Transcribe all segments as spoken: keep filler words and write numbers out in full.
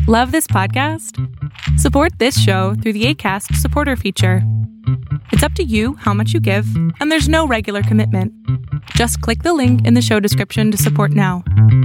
Love this podcast? Support this show through the Acast supporter feature. It's up to you how much you give, and there's no regular commitment. Just click the link in the show description to support now.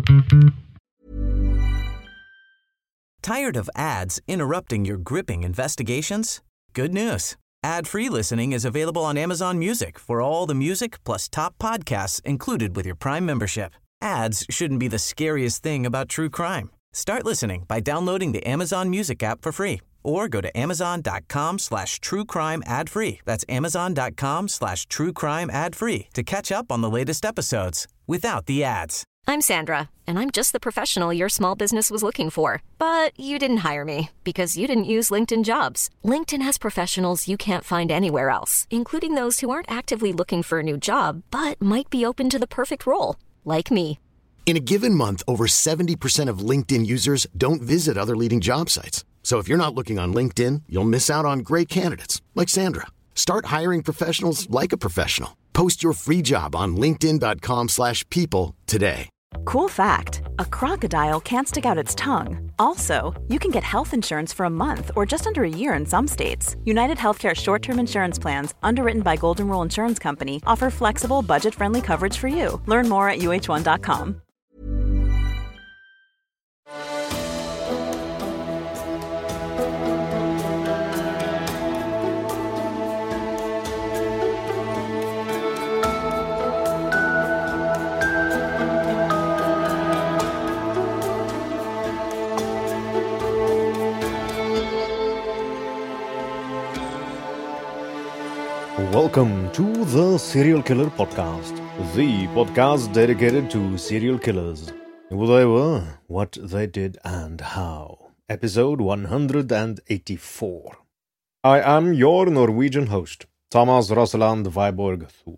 Tired of ads interrupting your gripping investigations? Good news. Ad-free listening is available on Amazon Music for all the music plus top podcasts included with your Prime membership. Ads shouldn't be the scariest thing about true crime. Start listening by downloading the Amazon Music app for free or go to amazon.com slash true crime ad free. That's amazon.com slash true crime ad free to catch up on the latest episodes without the ads. I'm Sandra, and I'm just the professional your small business was looking for. But you didn't hire me because you didn't use LinkedIn Jobs. LinkedIn has professionals you can't find anywhere else, including those who aren't actively looking for a new job, but might be open to the perfect role, like me. In a given month, over seventy percent of LinkedIn users don't visit other leading job sites. So if you're not looking on LinkedIn, you'll miss out on great candidates like Sandra. Start hiring professionals like a professional. Post your free job on linkedin.com slash people today. Cool fact, a crocodile can't stick out its tongue. Also, you can get health insurance for a month or just under a year in some states. United Healthcare short-term insurance plans, underwritten by Golden Rule Insurance Company, offer flexible, budget-friendly coverage for you. Learn more at U H one dot com. Welcome to the Serial Killer Podcast, the podcast dedicated to serial killers, who they were, what they did, and how. Episode one hundred eighty-four. I am your Norwegian host, Thomas Rosseland Viborg Thun.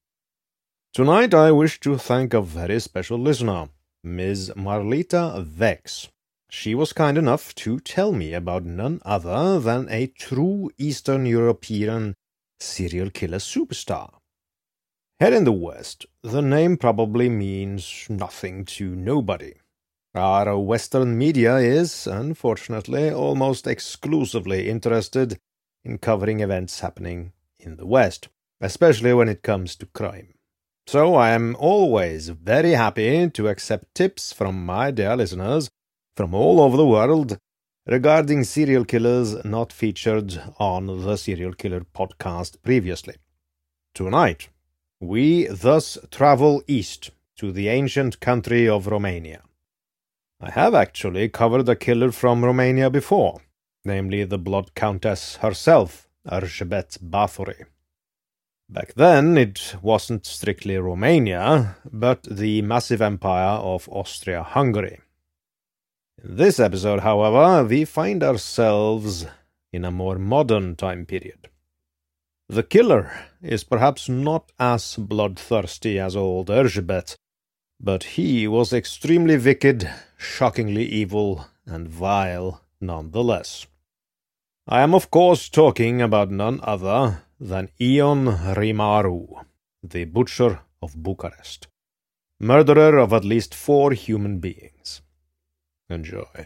Tonight I wish to thank a very special listener, Miz Marlita Vex. She was kind enough to tell me about none other than a true Eastern European serial killer superstar. Here in the West, the name probably means nothing to nobody. Our Western media is, unfortunately, almost exclusively interested in covering events happening in the West, especially when it comes to crime. So I am always very happy to accept tips from my dear listeners from all over the world regarding serial killers not featured on the Serial Killer Podcast previously. Tonight, we thus travel east to the ancient country of Romania. I have actually covered a killer from Romania before, namely the Blood Countess herself, Erzsébet Báthory. Back then, it wasn't strictly Romania, but the massive empire of Austria-Hungary. In this episode, however, we find ourselves in a more modern time period. The killer is perhaps not as bloodthirsty as old Erzsébet, but he was extremely wicked, shockingly evil, and vile nonetheless. I am of course talking about none other than Ion Rimaru, the Butcher of Bucharest, murderer of at least four human beings. Enjoy.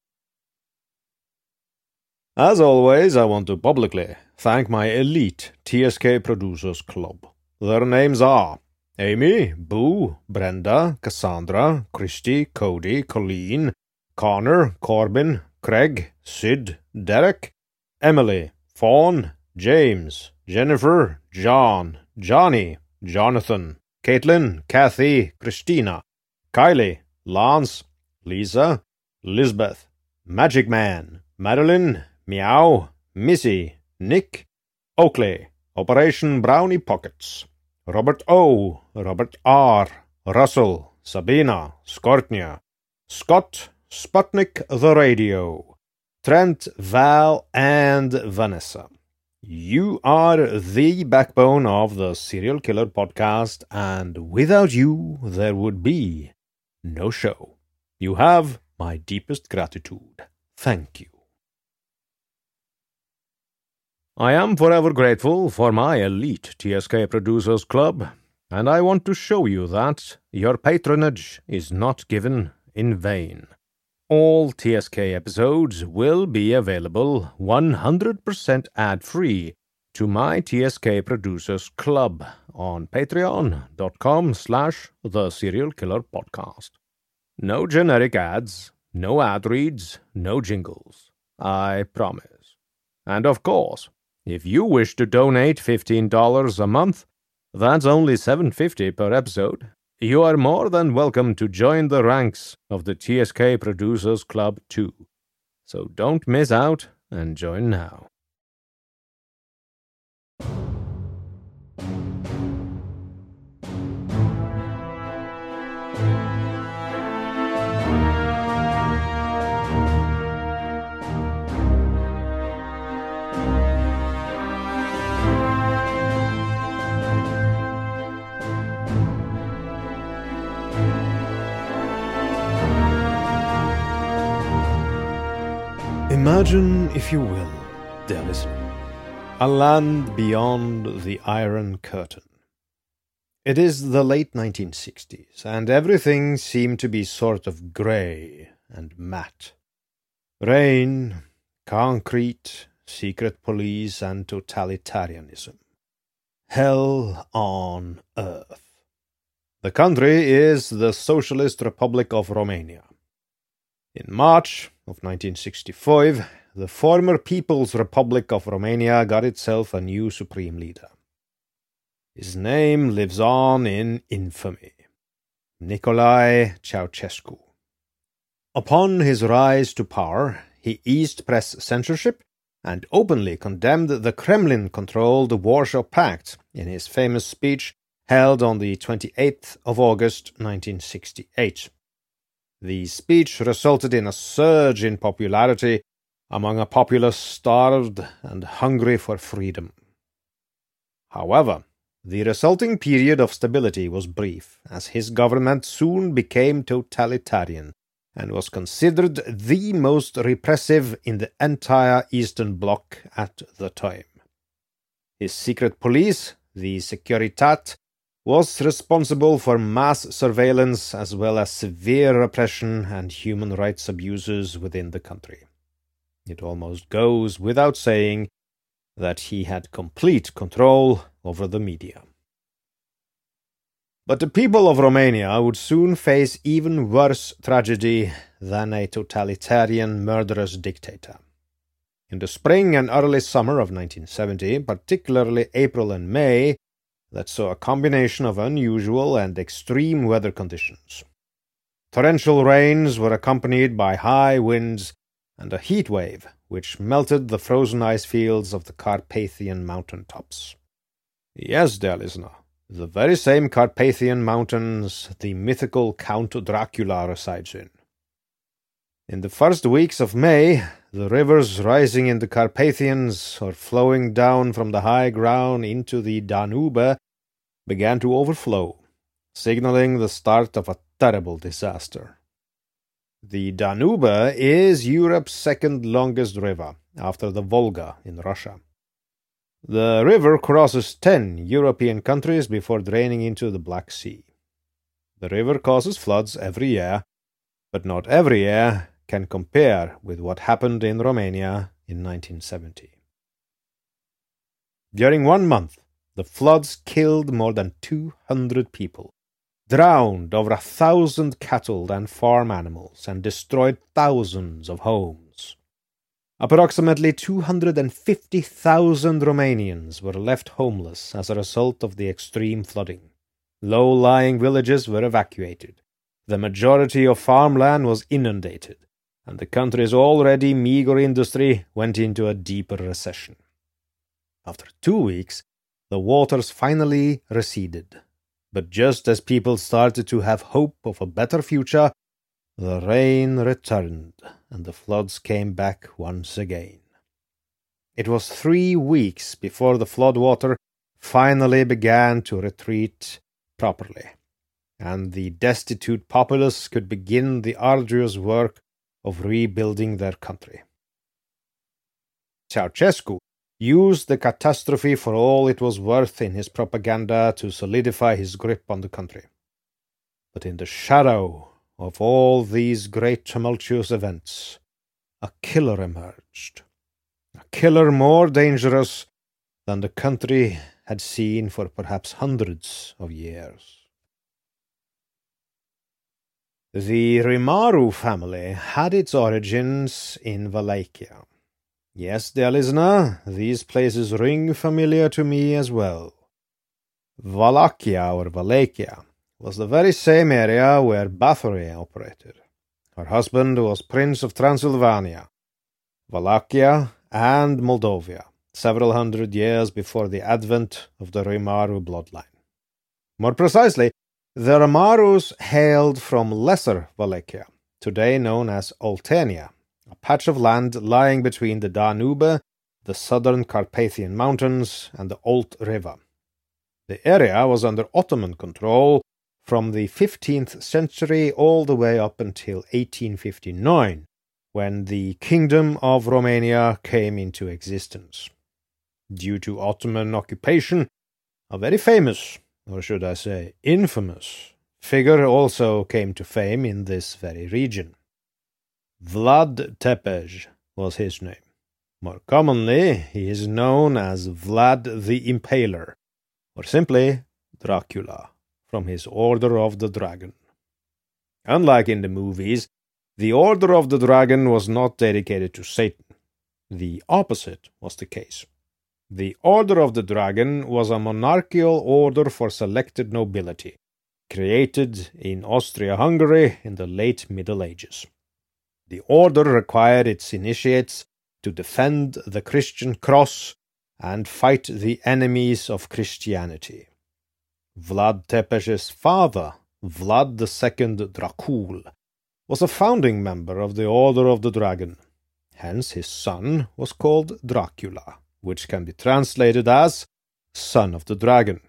As always, I want to publicly thank my elite T S K Producers Club. Their names are Amy, Boo, Brenda, Cassandra, Christy, Cody, Colleen, Connor, Corbin, Craig, Sid, Derek, Emily, Fawn, James, Jennifer, John, Johnny, Jonathan, Caitlin, Kathy, Christina, Kylie, Lance, Lisa, Lisbeth, Magic Man, Madeline, Meow, Missy, Nick, Oakley, Operation Brownie Pockets, Robert O, Robert R, Russell, Sabina, Skortnia, Scott, Sputnik the Radio, Trent, Val, and Vanessa. You are the backbone of the Serial Killer Podcast, and without you, there would be no show. You have my deepest gratitude. Thank you. I am forever grateful for my elite T S K Producers Club, and I want to show you that your patronage is not given in vain. All T S K episodes will be available one hundred percent ad-free to my T S K Producers Club on patreon.com slash the Serial Killer Podcast. No generic ads, no ad reads, no jingles. I promise. And of course, if you wish to donate fifteen dollars a month, that's only seven dollars and fifty cents per episode, you are more than welcome to join the ranks of the T S K Producers Club too. So don't miss out and join now. Imagine, if you will, dear listener, a land beyond the Iron Curtain. It is the late nineteen sixties, and everything seemed to be sort of grey and matte. Rain, concrete, secret police, and totalitarianism. Hell on earth. The country is the Socialist Republic of Romania. In March of nineteen sixty-five, the former People's Republic of Romania got itself a new supreme leader. His name lives on in infamy. Nicolae Ceausescu. Upon his rise to power, he eased press censorship and openly condemned the Kremlin-controlled Warsaw Pact in his famous speech held on the twenty-eighth of August nineteen sixty-eight. The speech resulted in a surge in popularity among a populace starved and hungry for freedom. However, the resulting period of stability was brief, as his government soon became totalitarian and was considered the most repressive in the entire Eastern Bloc at the time. His secret police, the Securitate, was responsible for mass surveillance as well as severe repression and human rights abuses within the country. It almost goes without saying that he had complete control over the media. But the people of Romania would soon face even worse tragedy than a totalitarian murderous dictator. In the spring and early summer of nineteen seventy, particularly April and May, that saw a combination of unusual and extreme weather conditions. Torrential rains were accompanied by high winds and a heat wave which melted the frozen ice fields of the Carpathian mountain tops. Yes, dear listener, the very same Carpathian mountains the mythical Count Dracula resides in. In the first weeks of May, the rivers rising in the Carpathians or flowing down from the high ground into the Danube began to overflow, signaling the start of a terrible disaster. The Danube is Europe's second longest river, after the Volga in Russia. The river crosses ten European countries before draining into the Black Sea. The river causes floods every year, but not every year can compare with what happened in Romania in nineteen seventy. During one month, the floods killed more than two hundred people, drowned over a thousand cattle and farm animals, and destroyed thousands of homes. Approximately two hundred fifty thousand Romanians were left homeless as a result of the extreme flooding. Low-lying villages were evacuated. The majority of farmland was inundated, and the country's already meager industry went into a deeper recession. After two weeks, the waters finally receded. But just as people started to have hope of a better future, the rain returned, and the floods came back once again. It was three weeks before the floodwater finally began to retreat properly, and the destitute populace could begin the arduous work of rebuilding their country. Ceausescu used the catastrophe for all it was worth in his propaganda to solidify his grip on the country. But in the shadow of all these great tumultuous events, a killer emerged. A killer more dangerous than the country had seen for perhaps hundreds of years. The Rimaru family had its origins in Wallachia. Yes, dear listener, these places ring familiar to me as well. Wallachia, or Wallachia, was the very same area where Bathory operated. Her husband was Prince of Transylvania, Wallachia, and Moldavia, several hundred years before the advent of the Rimaru bloodline. More precisely, the Rimarus hailed from Lesser Wallachia, today known as Oltenia, a patch of land lying between the Danube, the southern Carpathian Mountains, and the Olt River. The area was under Ottoman control from the fifteenth century all the way up until eighteen fifty-nine, when the Kingdom of Romania came into existence. Due to Ottoman occupation, a very famous, or should I say infamous, figure also came to fame in this very region. Vlad Tepes was his name. More commonly, he is known as Vlad the Impaler, or simply Dracula, from his Order of the Dragon. Unlike in the movies, the Order of the Dragon was not dedicated to Satan. The opposite was the case. The Order of the Dragon was a monarchical order for selected nobility, created in Austria-Hungary in the late Middle Ages. The order required its initiates to defend the Christian cross and fight the enemies of Christianity. Vlad Tepes' father, Vlad the Second Dracul, was a founding member of the Order of the Dragon. Hence his son was called Dracula, which can be translated as Son of the Dragon.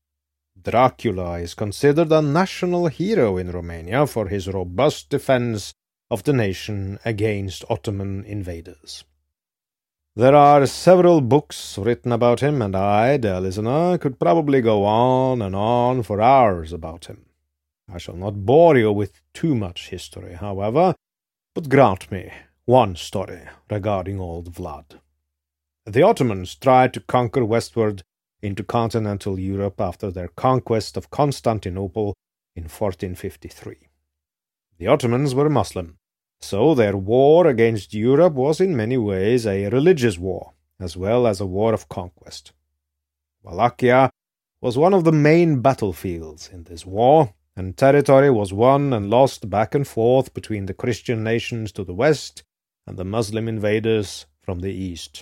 Dracula is considered a national hero in Romania for his robust defense of the nation against Ottoman invaders. There are several books written about him, and I, dear listener, could probably go on and on for hours about him. I shall not bore you with too much history, however, but grant me one story regarding old Vlad. The Ottomans tried to conquer westward into continental Europe after their conquest of Constantinople in fourteen fifty-three. The Ottomans were Muslim, so their war against Europe was in many ways a religious war, as well as a war of conquest. Wallachia was one of the main battlefields in this war, and territory was won and lost back and forth between the Christian nations to the west and the Muslim invaders from the east.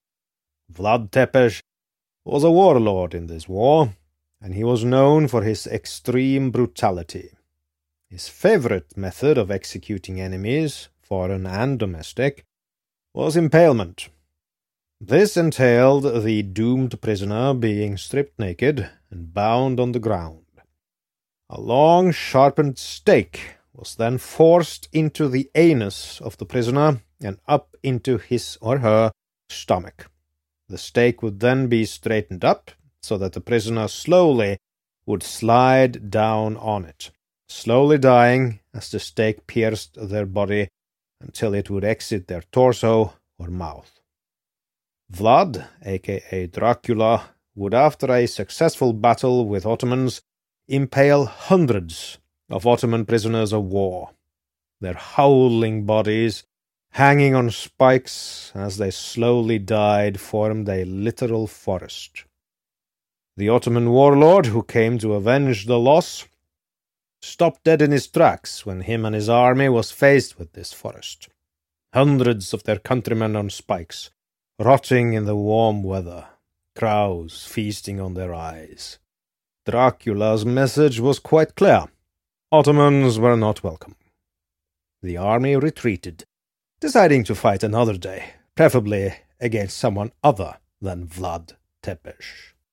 Vlad Tepes was a warlord in this war, and he was known for his extreme brutality. His favorite method of executing enemies, foreign and domestic, was impalement. This entailed the doomed prisoner being stripped naked and bound on the ground. A long, sharpened stake was then forced into the anus of the prisoner and up into his or her stomach. The stake would then be straightened up so that the prisoner slowly would slide down on it, slowly dying as the stake pierced their body until it would exit their torso or mouth. Vlad, aka Dracula, would after a successful battle with Ottomans impale hundreds of Ottoman prisoners of war. Their howling bodies, hanging on spikes as they slowly died, formed a literal forest. The Ottoman warlord who came to avenge the loss stopped dead in his tracks when him and his army was faced with this forest. Hundreds of their countrymen on spikes, rotting in the warm weather, crows feasting on their eyes. Dracula's message was quite clear. Ottomans were not welcome. The army retreated, deciding to fight another day, preferably against someone other than Vlad Tepes.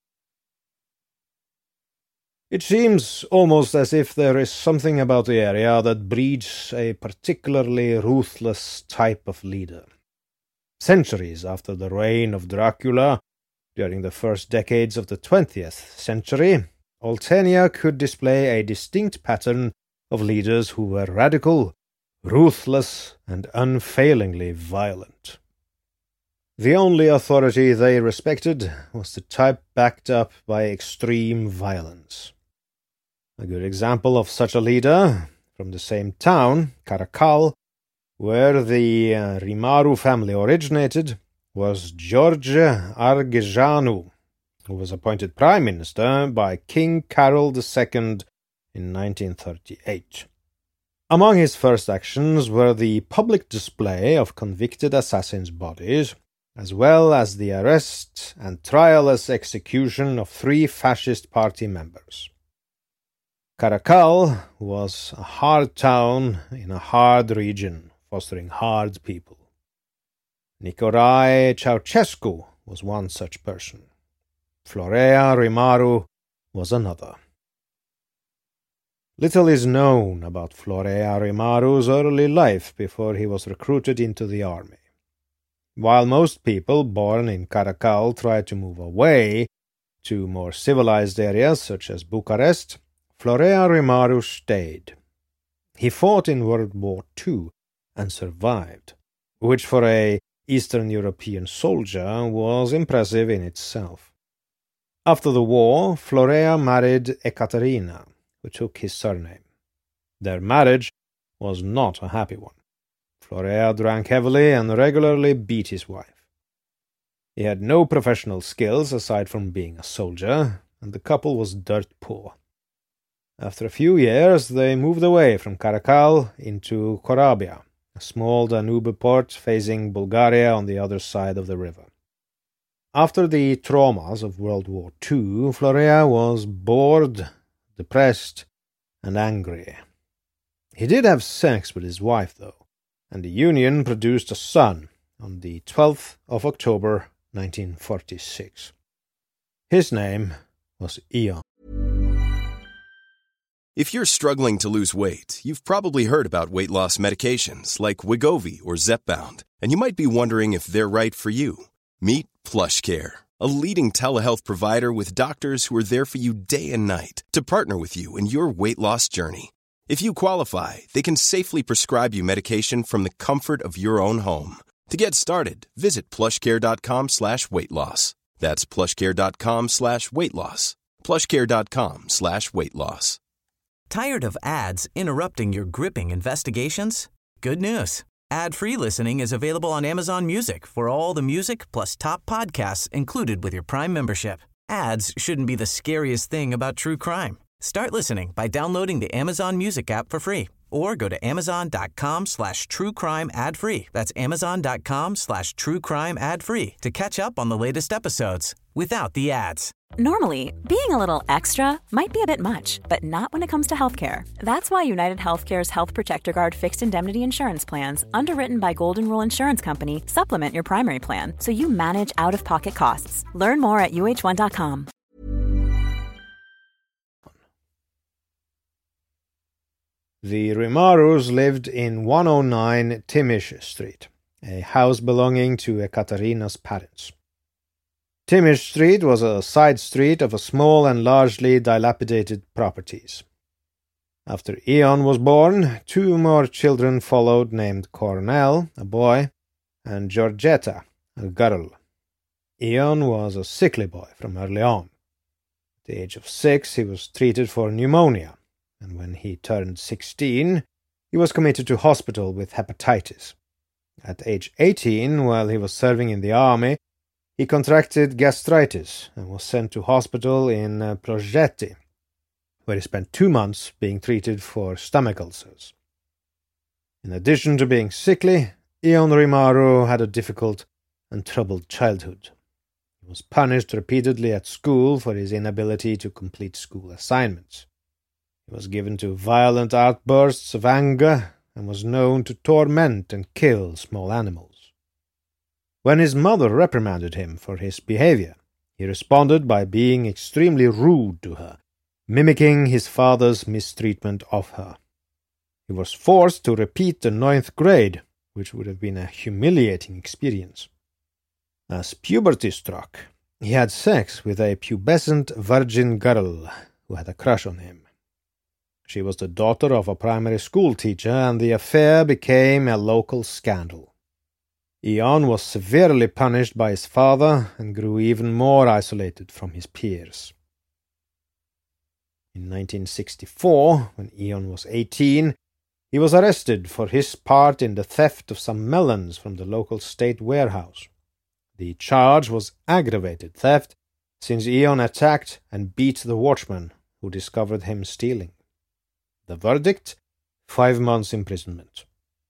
It seems almost as if there is something about the area that breeds a particularly ruthless type of leader. Centuries after the reign of Dracula, during the first decades of the twentieth century, Oltenia could display a distinct pattern of leaders who were radical, ruthless, and unfailingly violent. The only authority they respected was the type backed up by extreme violence. A good example of such a leader, from the same town, Caracal, where the uh, Rimaru family originated, was George Argeșanu, who was appointed prime minister by King Carol the Second in nineteen thirty-eight. Among his first actions were the public display of convicted assassins' bodies, as well as the arrest and trialless execution of three fascist party members. Caracal was a hard town in a hard region, fostering hard people. Nicolae Ceausescu was one such person. Florea Rimaru was another. Little is known about Florea Rimaru's early life before he was recruited into the army. While most people born in Caracal tried to move away to more civilized areas such as Bucharest, Florea Rimaru stayed. He fought in World War Two and survived, which for a Eastern European soldier was impressive in itself. After the war, Florea married Ekaterina, who took his surname. Their marriage was not a happy one. Florea drank heavily and regularly beat his wife. He had no professional skills aside from being a soldier, and the couple was dirt poor. After a few years, they moved away from Caracal into Corabia, a small Danube port facing Bulgaria on the other side of the river. After the traumas of World War Two, Florea was bored, depressed, and angry. He did have sex with his wife, though, and the union produced a son on the twelfth of October, nineteen forty-six. His name was Ion. If you're struggling to lose weight, you've probably heard about weight loss medications like Wegovy or Zepbound, and you might be wondering if they're right for you. Meet PlushCare, a leading telehealth provider with doctors who are there for you day and night to partner with you in your weight loss journey. If you qualify, they can safely prescribe you medication from the comfort of your own home. To get started, visit plushcare.com slash weight loss. That's plushcare.com slash weight loss. plushcare.com slash weight loss. Tired of ads interrupting your gripping investigations? Good news. Ad-free listening is available on Amazon Music for all the music plus top podcasts included with your Prime membership. Ads shouldn't be the scariest thing about true crime. Start listening by downloading the Amazon Music app for free or go to amazon.com slash true crime ad free. That's amazon.com slash true crime ad free to catch up on the latest episodes without the ads. Normally, being a little extra might be a bit much, but not when it comes to healthcare. That's why United Healthcare's Health Protector Guard fixed indemnity insurance plans, underwritten by Golden Rule Insurance Company, supplement your primary plan so you manage out-of-pocket costs. Learn more at U H one dot com. The Rimarus lived in one oh nine Timish Street, a house belonging to Ekaterina's parents. Timish Street was a side street of a small and largely dilapidated properties. After Ion was born, two more children followed named Cornel, a boy, and Georgetta, a girl. Ion was a sickly boy from early on. At the age of six, he was treated for pneumonia, and when he turned sixteen, he was committed to hospital with hepatitis. At age eighteen, while he was serving in the army, he contracted gastritis and was sent to hospital in uh, Ploiești, where he spent two months being treated for stomach ulcers. In addition to being sickly, Ion Rimaru had a difficult and troubled childhood. He was punished repeatedly at school for his inability to complete school assignments. He was given to violent outbursts of anger and was known to torment and kill small animals. When his mother reprimanded him for his behavior, he responded by being extremely rude to her, mimicking his father's mistreatment of her. He was forced to repeat the ninth grade, which would have been a humiliating experience. As puberty struck, he had sex with a pubescent virgin girl who had a crush on him. She was the daughter of a primary school teacher, and the affair became a local scandal. Ion was severely punished by his father and grew even more isolated from his peers. In nineteen sixty-four, when Ion was eighteen, he was arrested for his part in the theft of some melons from the local state warehouse. The charge was aggravated theft, since Ion attacked and beat the watchman who discovered him stealing. The verdict? Five months imprisonment.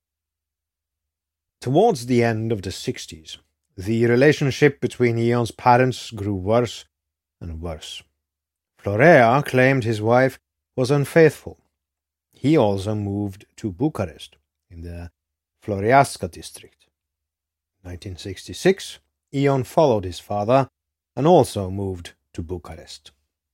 Towards the end of the sixties, the relationship between Ion's parents grew worse and worse. Florea claimed his wife was unfaithful. He also moved to Bucharest, in the Floreasca district. In nineteen sixty-six, Ion followed his father and also moved to Bucharest.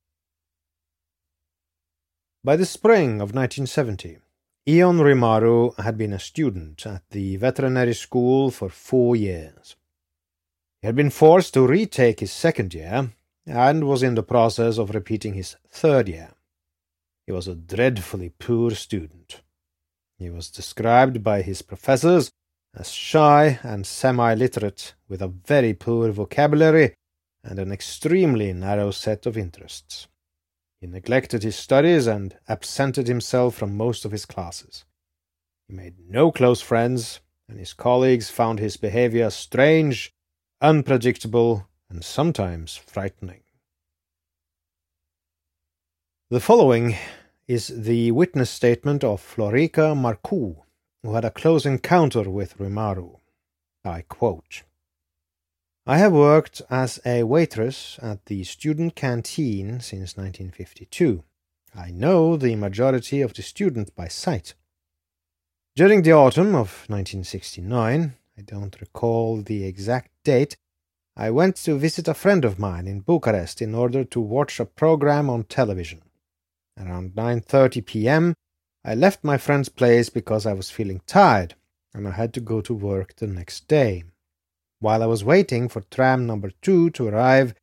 By the spring of nineteen seventy, Ion Rimaru had been a student at the veterinary school for four years. He had been forced to retake his second year and was in the process of repeating his third year. He was a dreadfully poor student. He was described by his professors as shy and semi-literate, with a very poor vocabulary and an extremely narrow set of interests. He neglected his studies and absented himself from most of his classes. He made no close friends, and his colleagues found his behavior strange, unpredictable, and sometimes frightening. The following is the witness statement of Florica Marcu, who had a close encounter with Rimaru. I quote, "I have worked as a waitress at the student canteen since nineteen fifty-two. I know the majority of the students by sight. During the autumn of nineteen sixty-nine, I don't recall the exact date, I went to visit a friend of mine in Bucharest in order to watch a program on television. Around nine thirty p.m., I left my friend's place because I was feeling tired, and I had to go to work the next day. While I was waiting for tram number two to arrive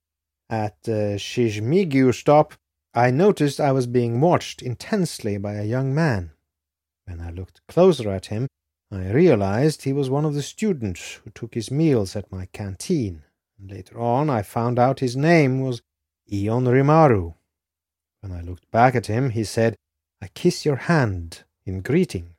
at the Shizhmigiu stop, I noticed I was being watched intensely by a young man. When I looked closer at him, I realized he was one of the students who took his meals at my canteen, and later on I found out his name was Ion Rimaru. When I looked back at him, he said, 'I kiss your hand,' in greeting.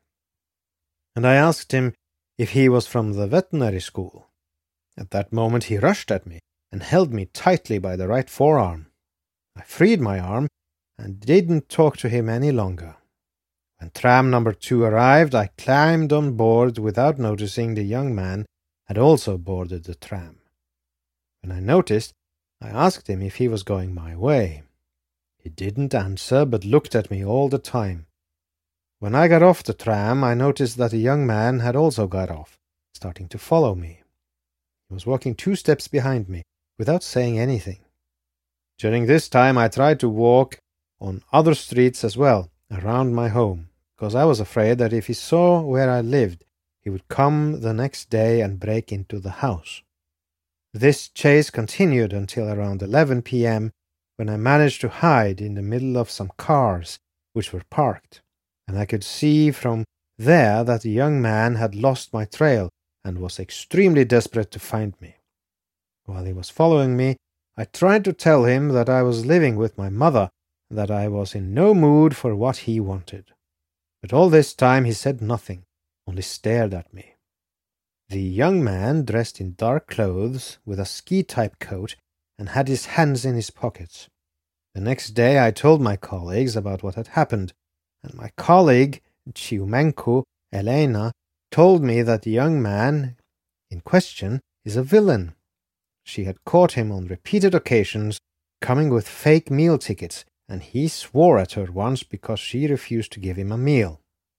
And I asked him if he was from the veterinary school. At that moment he rushed at me and held me tightly by the right forearm. I freed my arm and didn't talk to him any longer. When tram number two arrived, I climbed on board without noticing the young man had also boarded the tram. When I noticed, I asked him if he was going my way. He didn't answer, but looked at me all the time. When I got off the tram, I noticed that the young man had also got off, starting to follow me. He was walking two steps behind me, without saying anything. During this time, I tried to walk on other streets as well, around my home, because I was afraid that if he saw where I lived, he would come the next day and break into the house. This chase continued until around eleven p.m., when I managed to hide in the middle of some cars which were parked, and I could see from there that the young man had lost my trail and was extremely desperate to find me. While he was following me, I tried to tell him that I was living with my mother and that I was in no mood for what he wanted. But all this time he said nothing, only stared at me. The young man, dressed in dark clothes, with a ski-type coat, and had his hands in his pockets. The next day I told my colleagues about what had happened, and my colleague, Chiumenko Elena, told me that the young man in question is a villain. She had caught him on repeated occasions coming with fake meal tickets, and he swore at her once because she refused to give him a meal."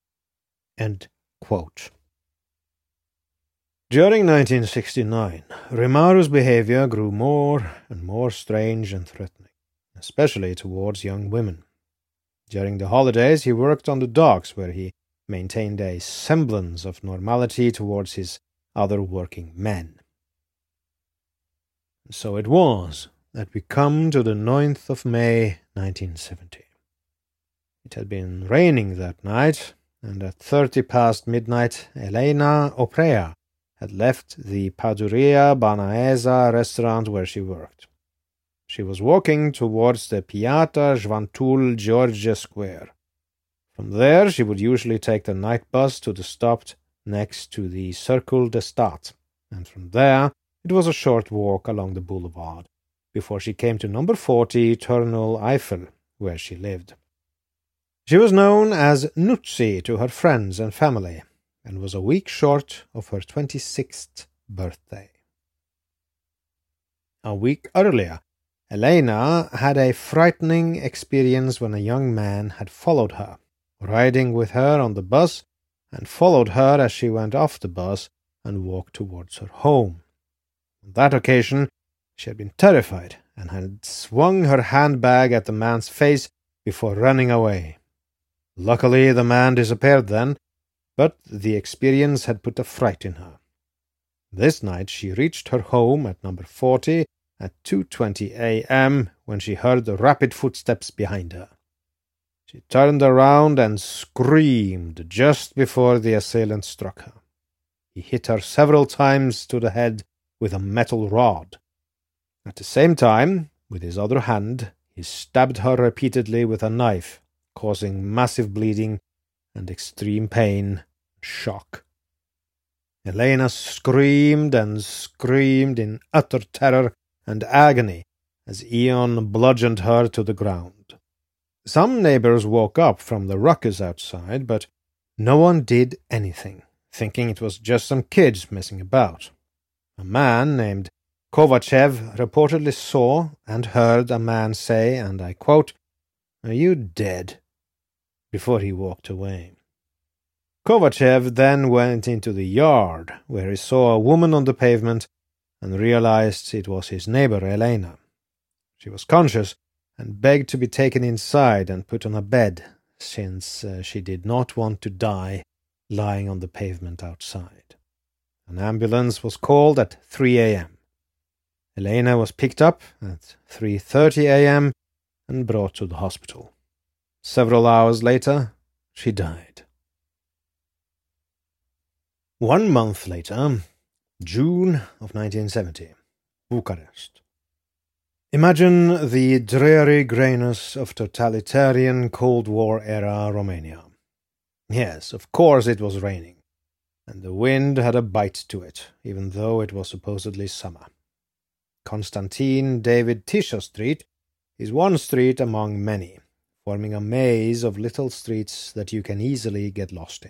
End quote. During nineteen sixty-nine, Rimaru's behavior grew more and more strange and threatening, especially towards young women. During the holidays, he worked on the docks, where he maintained a semblance of normality towards his other working men. So it was that we come to the ninth of May, nineteen seventy. It had been raining that night, and at thirty past midnight Elena Oprea had left the Paduria Banaesa restaurant where she worked. She was walking towards the Piața Jvantul George Square. From there she would usually take the night bus to the stop next to the Circle de Stat, and from there it was a short walk along the boulevard, before she came to number forty Turnul Eiffel, where she lived. She was known as Nutsi to her friends and family, and was a week short of her twenty-sixth birthday. A week earlier, Elena had a frightening experience when a young man had followed her, riding with her on the bus, and followed her as she went off the bus and walked towards her home. On that occasion, she had been terrified and had swung her handbag at the man's face before running away. Luckily, the man disappeared then, but the experience had put a fright in her. This night she reached her home at number forty at two twenty a m when she heard the rapid footsteps behind her. She turned around and screamed just before the assailant struck her. He hit her several times to the head with a metal rod. At the same time, with his other hand, he stabbed her repeatedly with a knife, causing massive bleeding and extreme pain and shock. Elena screamed and screamed in utter terror and agony as Ion bludgeoned her to the ground. Some neighbors woke up from the ruckus outside, but no one did anything, thinking it was just some kids messing about. A man named Kovachev reportedly saw and heard a man say, and I quote, "Are you dead?" before he walked away. Kovachev then went into the yard, where he saw a woman on the pavement and realized it was his neighbor Elena. She was conscious and begged to be taken inside and put on a bed, since uh, she did not want to die lying on the pavement outside. An ambulance was called at three a m Elena was picked up at three thirty a m and brought to the hospital. Several hours later, she died. One month later, June of nineteen seventy, Bucharest. Imagine the dreary greyness of totalitarian Cold War-era Romania. Yes, of course it was raining, and the wind had a bite to it, even though it was supposedly summer. Constantin David Tisza Street is one street among many, forming a maze of little streets that you can easily get lost in.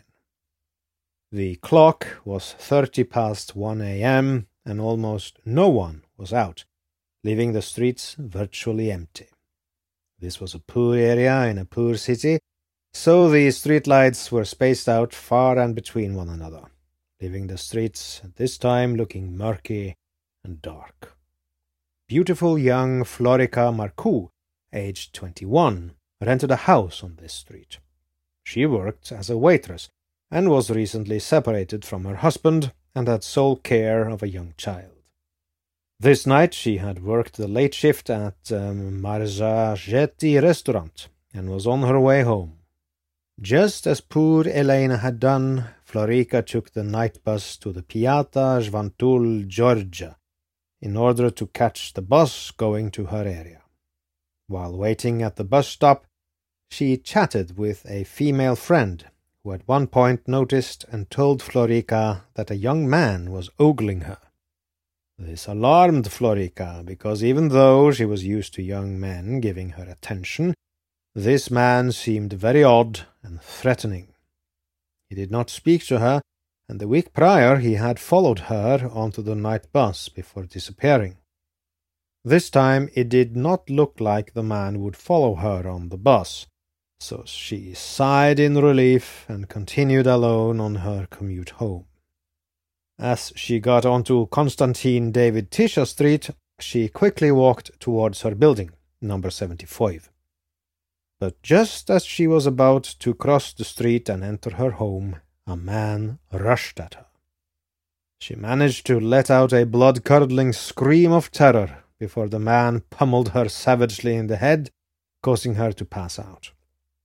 The clock was thirty past one a m, and almost no one was out, leaving the streets virtually empty. This was a poor area in a poor city, so the streetlights were spaced out far and between one another, leaving the streets at this time looking murky and dark. Beautiful young Florica Marcu, aged twenty-one, rented a house on this street. She worked as a waitress and was recently separated from her husband and had sole care of a young child. This night she had worked the late shift at um, Marzagetti restaurant and was on her way home. Just as poor Elena had done, Florica took the night bus to the Piața Jvantul Georgia in order to catch the bus going to her area. While waiting at the bus stop, she chatted with a female friend who at one point noticed and told Florica that a young man was ogling her. This alarmed Florica, because even though she was used to young men giving her attention, this man seemed very odd and threatening. He did not speak to her, and the week prior he had followed her onto the night bus before disappearing. This time it did not look like the man would follow her on the bus, so she sighed in relief and continued alone on her commute home. As she got onto Constantin David Tisza Street, she quickly walked towards her building, number seventy-five. But just as she was about to cross the street and enter her home, a man rushed at her. She managed to let out a blood-curdling scream of terror before the man pummeled her savagely in the head, causing her to pass out.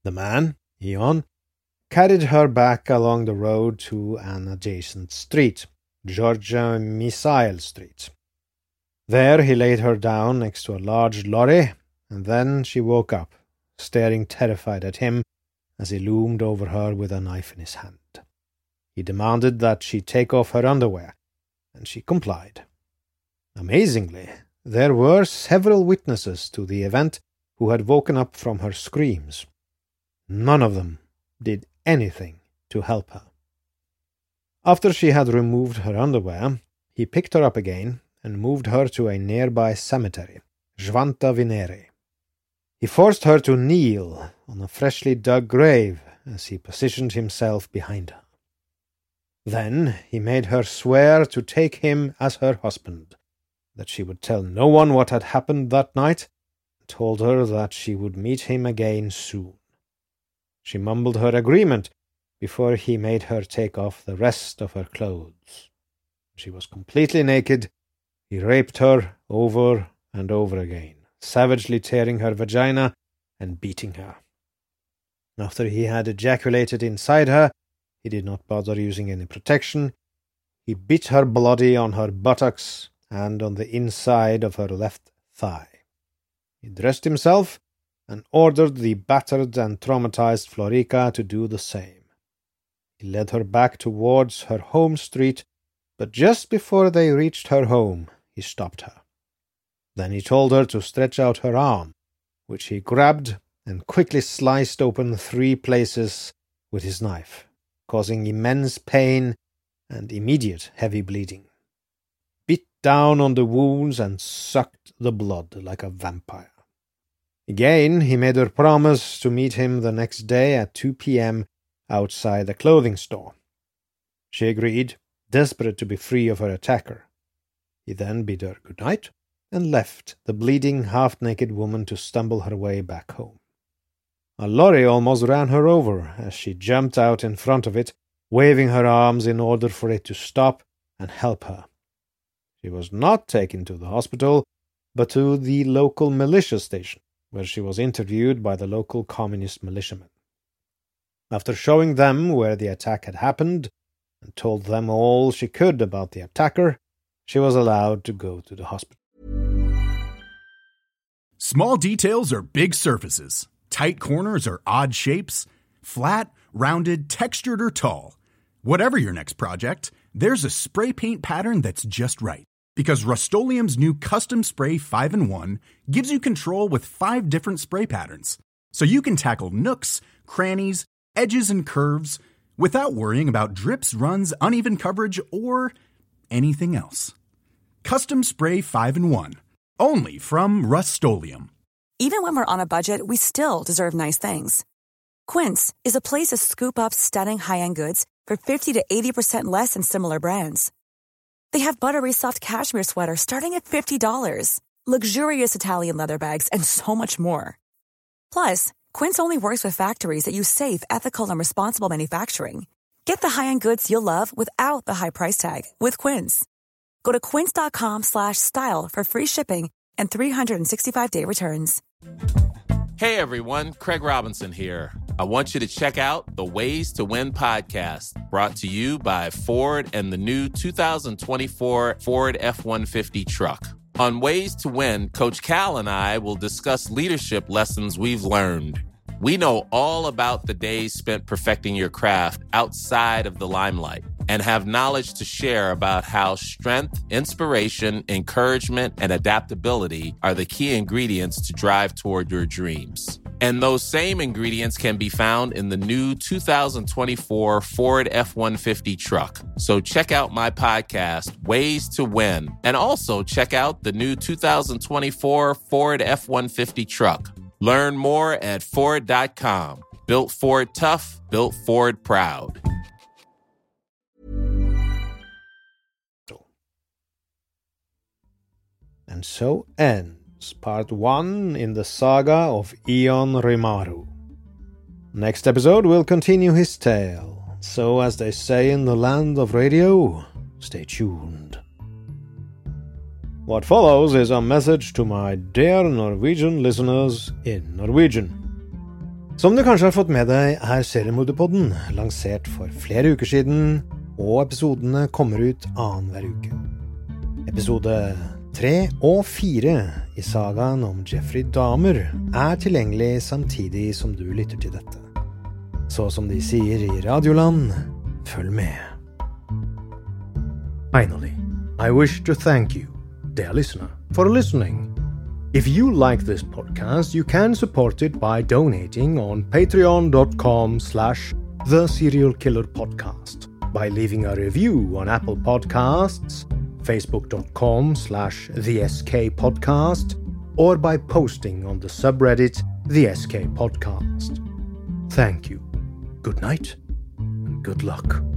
The man, Ion, carried her back along the road to an adjacent street, Georgia Misail Street. There he laid her down next to a large lorry, and then she woke up, staring terrified at him as he loomed over her with a knife in his hand. He demanded that she take off her underwear, and she complied. Amazingly, there were several witnesses to the event who had woken up from her screams. None of them did anything to help her. After she had removed her underwear, he picked her up again and moved her to a nearby cemetery, Svanta Vineri. He forced her to kneel on a freshly dug grave as he positioned himself behind her. Then he made her swear to take him as her husband, that she would tell no one what had happened that night, and told her that she would meet him again soon. She mumbled her agreement before he made her take off the rest of her clothes. She was completely naked. He raped her over and over again, savagely tearing her vagina and beating her. After he had ejaculated inside her, he did not bother using any protection. He beat her bloody on her buttocks and on the inside of her left thigh. He dressed himself and ordered the battered and traumatized Florica to do the same. He led her back towards her home street, but just before they reached her home, he stopped her. Then he told her to stretch out her arm, which he grabbed and quickly sliced open three places with his knife, causing immense pain and immediate heavy bleeding. Bit down on the wounds and sucked the blood like a vampire. Again, he made her promise to meet him the next day at two p.m. outside a clothing store. She agreed, desperate to be free of her attacker. He then bid her good night and left the bleeding, half-naked woman to stumble her way back home. A lorry almost ran her over as she jumped out in front of it, waving her arms in order for it to stop and help her. She was not taken to the hospital, but to the local militia station, where she was interviewed by the local communist militiamen. After showing them where the attack had happened, and told them all she could about the attacker, she was allowed to go to the hospital. Small details are big surfaces. Tight corners or odd shapes. Flat, rounded, textured, or tall. Whatever your next project, there's a spray paint pattern that's just right. Because Rust-Oleum's new Custom Spray five in one gives you control with five different spray patterns. So you can tackle nooks, crannies, edges, and curves without worrying about drips, runs, uneven coverage, or anything else. Custom Spray five in one. Only from Rust-Oleum. Even when we're on a budget, we still deserve nice things. Quince is a place to scoop up stunning high-end goods for fifty to eighty percent less than similar brands. They have buttery soft cashmere sweaters starting at fifty dollars, luxurious Italian leather bags, and so much more. Plus, Quince only works with factories that use safe, ethical, and responsible manufacturing. Get the high-end goods you'll love without the high price tag with Quince. Go to quince.com slash style for free shipping and three sixty-five day returns. Hey everyone, Craig Robinson here. I want you to check out the Ways to Win podcast, brought to you by Ford and the new two thousand twenty-four Ford F one fifty truck. On Ways to Win, Coach Cal and I will discuss leadership lessons we've learned. We know all about the days spent perfecting your craft outside of the limelight and have knowledge to share about how strength, inspiration, encouragement, and adaptability are the key ingredients to drive toward your dreams. And those same ingredients can be found in the new two thousand twenty-four Ford F one fifty truck. So check out my podcast, Ways to Win, and also check out the new two thousand twenty-four Ford F one fifty truck. Learn more at Ford dot com. Built Ford tough, built Ford proud. And so ends part one in the saga of Ion Rimaru. Next episode will continue his tale, so as they say in the land of radio, stay tuned. What follows is a message to my dear Norwegian listeners in Norwegian. Som du kanskje har fått med deg, er Seriemorderpodden lansert for flere uker siden, og episodene kommer ut annen hver uke. Episode tre og fire i sagaen om Jeffrey Dahmer er tilgjengelig samtidig som du lytter til dette. Så som de sier i Radioland, følg med. Finally, I wish to thank you, dear listener, for listening. If you like this podcast, you can support it by donating on patreon.com slash The Serial Killer Podcast, by leaving a review on Apple Podcasts, facebook.com slash The SK Podcast, or by posting on the subreddit The S K Podcast. Thank you. Good night and good luck.